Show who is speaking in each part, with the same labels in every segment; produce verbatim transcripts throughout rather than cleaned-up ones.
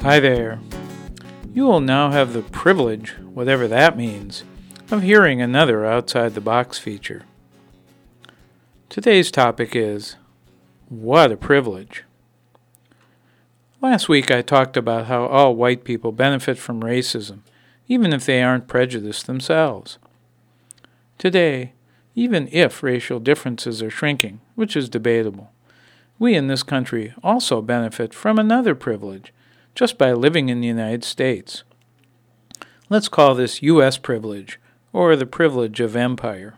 Speaker 1: Hi there. You will now have the privilege, whatever that means, of hearing another Outside the Box feature. Today's topic is, what a privilege. Last week I talked about how all white people benefit from racism, even if they aren't prejudiced themselves. Today, even if racial differences are shrinking, which is debatable, we in this country also benefit from another privilege, just by living in the United States. Let's call this U S privilege, or the privilege of empire.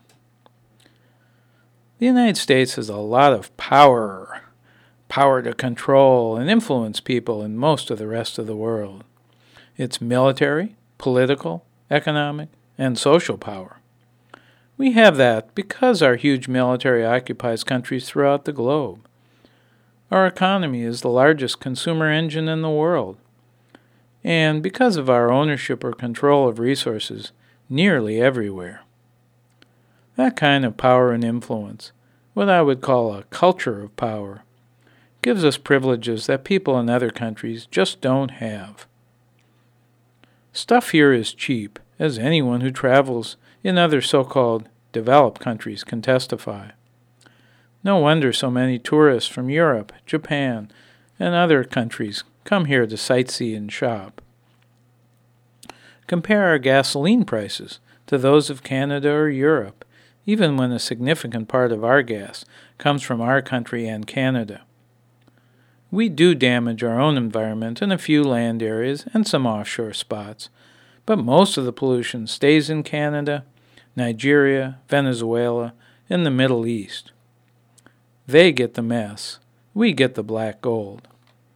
Speaker 1: The United States has a lot of power, power to control and influence people in most of the rest of the world. It's military, political, economic, and social power. We have that because our huge military occupies countries throughout the globe. Our economy is the largest consumer engine in the world, and because of our ownership or control of resources nearly everywhere. That kind of power and influence, what I would call a culture of power, gives us privileges that people in other countries just don't have. Stuff here is cheap, as anyone who travels in other so-called developed countries can testify. No wonder so many tourists from Europe, Japan, and other countries come here to sightsee and shop. Compare our gasoline prices to those of Canada or Europe, even when a significant part of our gas comes from our country and Canada. We do damage our own environment in a few land areas and some offshore spots, but most of the pollution stays in Canada, Nigeria, Venezuela, and the Middle East. They get the mess. We get the black gold.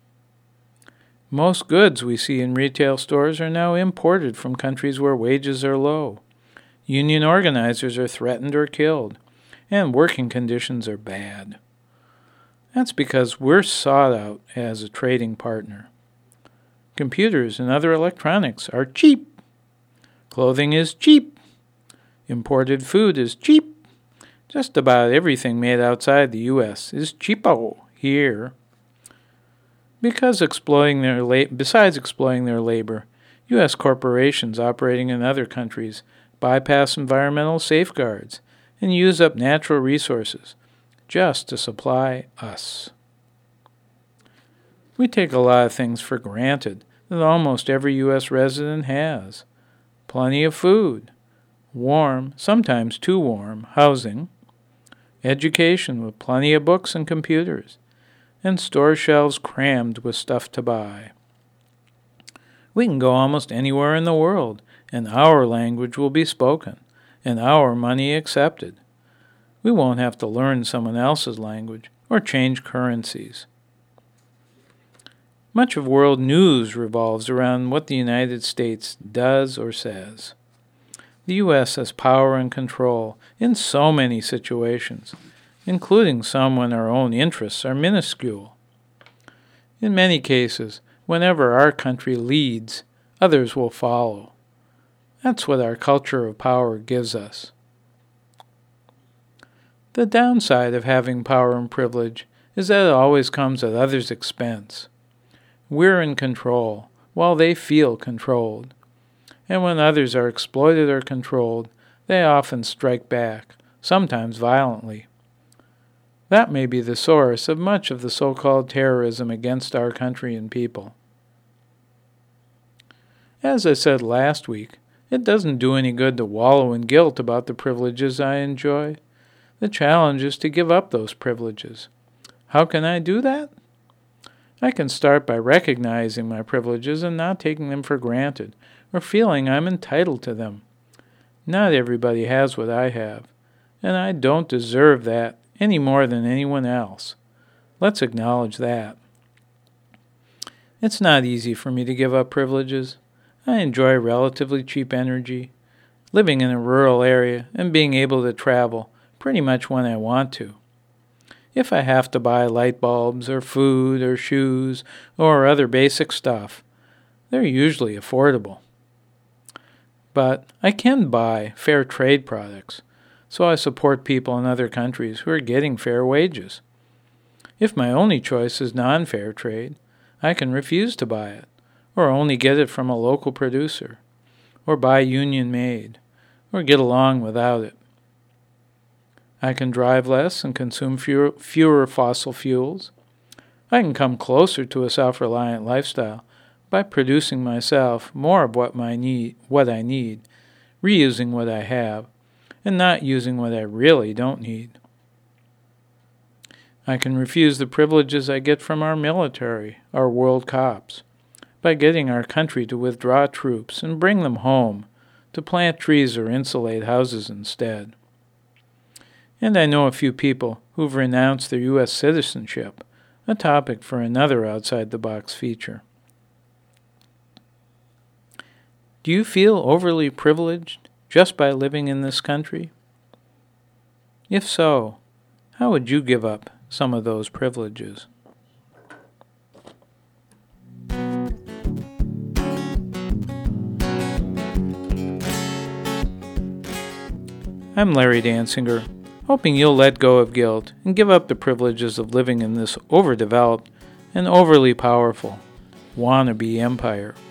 Speaker 1: Most goods we see in retail stores are now imported from countries where wages are low. Union organizers are threatened or killed, and working conditions are bad. That's because we're sought out as a trading partner. Computers and other electronics are cheap. Clothing is cheap. Imported food is cheap. Just about everything made outside the U S is cheapo here. Because exploiting their la- besides exploiting their labor, U S corporations operating in other countries bypass environmental safeguards and use up natural resources just to supply us. We take a lot of things for granted that almost every U S resident has. Plenty of food, warm, sometimes too warm, housing, education with plenty of books and computers, and store shelves crammed with stuff to buy. We can go almost anywhere in the world, and our language will be spoken, and our money accepted. We won't have to learn someone else's language or change currencies. Much of world news revolves around what the United States does or says. The U S has power and control in so many situations, including some when our own interests are minuscule. In many cases, whenever our country leads, others will follow. That's what our culture of power gives us. The downside of having power and privilege is that it always comes at others' expense. We're in control, while they feel controlled. And when others are exploited or controlled, they often strike back, sometimes violently. That may be the source of much of the so-called terrorism against our country and people. As I said last week, it doesn't do any good to wallow in guilt about the privileges I enjoy. The challenge is to give up those privileges. How can I do that? I can start by recognizing my privileges and not taking them for granted, or feeling I'm entitled to them. Not everybody has what I have, and I don't deserve that any more than anyone else. Let's acknowledge that. It's not easy for me to give up privileges. I enjoy relatively cheap energy, living in a rural area, and being able to travel pretty much when I want to. If I have to buy light bulbs or food or shoes or other basic stuff, they're usually affordable. But I can buy fair trade products, so I support people in other countries who are getting fair wages. If my only choice is non-fair trade, I can refuse to buy it, or only get it from a local producer, or buy union-made, or get along without it. I can drive less and consume fewer, fewer fossil fuels. I can come closer to a self-reliant lifestyle by producing myself more of what, my need, what I need, reusing what I have, and not using what I really don't need. I can refuse the privileges I get from our military, our world cops, by getting our country to withdraw troops and bring them home, to plant trees or insulate houses instead. And I know a few people who've renounced their U S citizenship, a topic for another outside-the-box feature. Do you feel overly privileged just by living in this country? If so, how would you give up some of those privileges? I'm Larry Dansinger, hoping you'll let go of guilt and give up the privileges of living in this overdeveloped and overly powerful wannabe empire.